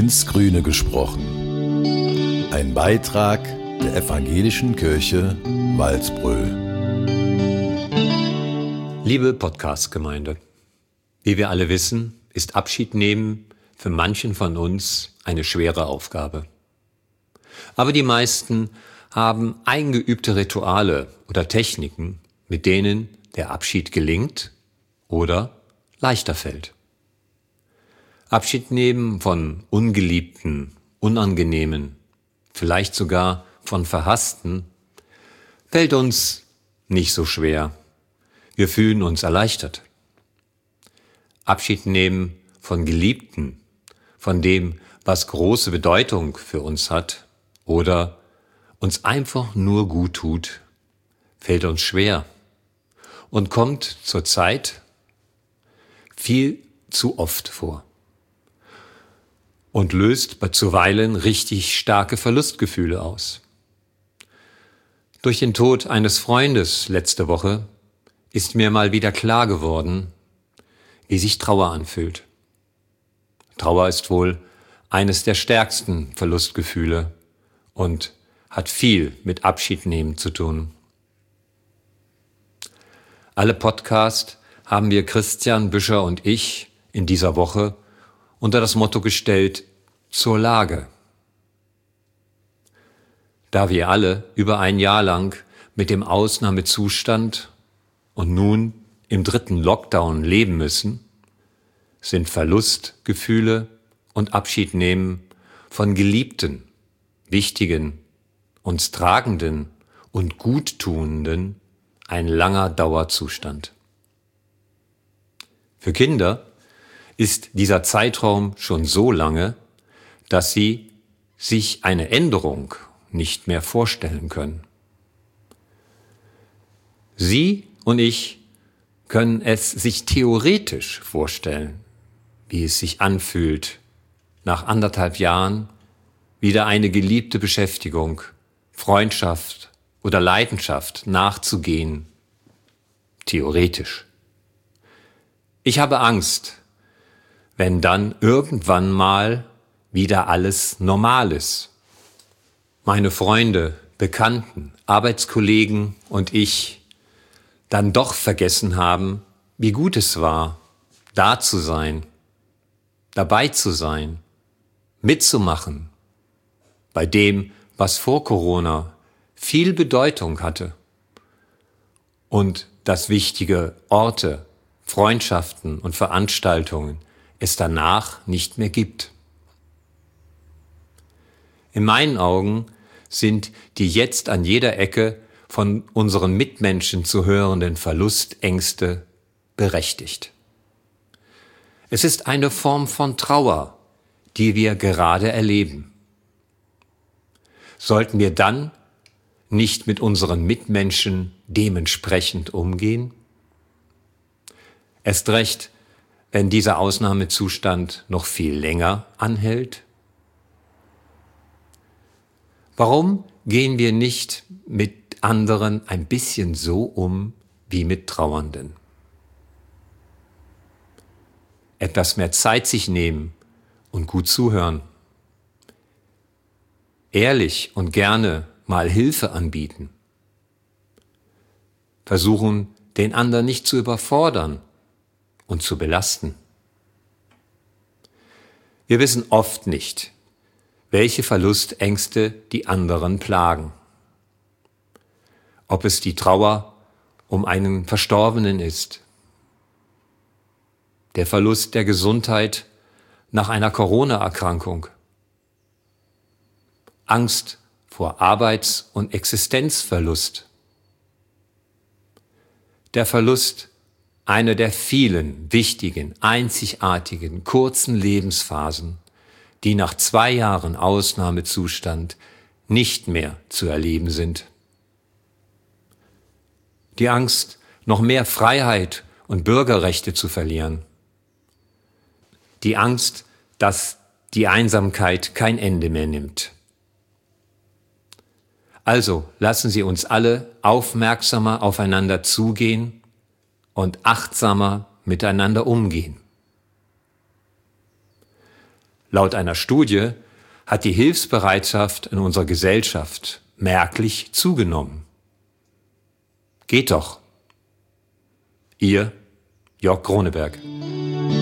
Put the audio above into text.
ins Grüne gesprochen. Ein Beitrag der Evangelischen Kirche Walsbröl. Liebe Podcast-Gemeinde, wie wir alle wissen, ist Abschied nehmen für manchen von uns eine schwere Aufgabe. Aber die meisten haben eingeübte Rituale oder Techniken, mit denen der Abschied gelingt oder leichter fällt. Abschied nehmen von ungeliebten, unangenehmen, vielleicht sogar von verhassten, fällt uns nicht so schwer. Wir fühlen uns erleichtert. Abschied nehmen von Geliebten, von dem, was große Bedeutung für uns hat oder uns einfach nur gut tut, fällt uns schwer und kommt zurzeit viel zu oft vor und löst zuweilen richtig starke Verlustgefühle aus. Durch den Tod eines Freundes letzte Woche ist mir mal wieder klar geworden, wie sich Trauer anfühlt. Trauer ist wohl eines der stärksten Verlustgefühle und hat viel mit Abschiednehmen zu tun. Alle Podcasts haben wir Christian Büscher und ich in dieser Woche unter das Motto gestellt: zur Lage. Da wir alle über ein Jahr lang mit dem Ausnahmezustand und nun im 3. Lockdown leben müssen, sind Verlustgefühle und Abschiednehmen von Geliebten, Wichtigen, uns Tragenden und Guttuenden ein langer Dauerzustand. Für Kinder ist dieser Zeitraum schon so lange, dass sie sich eine Änderung nicht mehr vorstellen können. Sie und ich können es sich theoretisch vorstellen, wie es sich anfühlt, nach 1,5 Jahren wieder eine geliebte Beschäftigung, Freundschaft oder Leidenschaft nachzugehen. Theoretisch. Ich habe Angst, wenn dann irgendwann mal wieder alles normal ist. Meine Freunde, Bekannten, Arbeitskollegen und ich dann doch vergessen haben, wie gut es war, da zu sein, dabei zu sein, mitzumachen, bei dem, was vor Corona viel Bedeutung hatte und dass wichtige Orte, Freundschaften und Veranstaltungen es danach nicht mehr gibt. In meinen Augen sind die jetzt an jeder Ecke von unseren Mitmenschen zu hörenden Verlustängste berechtigt. Es ist eine Form von Trauer, die wir gerade erleben. Sollten wir dann nicht mit unseren Mitmenschen dementsprechend umgehen? Erst recht, wenn dieser Ausnahmezustand noch viel länger anhält? Warum gehen wir nicht mit anderen ein bisschen so um wie mit Trauernden? Etwas mehr Zeit sich nehmen und gut zuhören. Ehrlich und gerne mal Hilfe anbieten. Versuchen, den anderen nicht zu überfordern und zu belasten. Wir wissen oft nicht, welche Verlustängste die anderen plagen. Ob es die Trauer um einen Verstorbenen ist, der Verlust der Gesundheit nach einer Corona-Erkrankung, Angst vor Arbeits- und Existenzverlust, der Verlust einer der vielen wichtigen, einzigartigen, kurzen Lebensphasen, die nach 2 Jahren Ausnahmezustand nicht mehr zu erleben sind. Die Angst, noch mehr Freiheit und Bürgerrechte zu verlieren. Die Angst, dass die Einsamkeit kein Ende mehr nimmt. Also lassen Sie uns alle aufmerksamer aufeinander zugehen und achtsamer miteinander umgehen. Laut einer Studie hat die Hilfsbereitschaft in unserer Gesellschaft merklich zugenommen. Geht doch. Ihr Jörg Groneberg.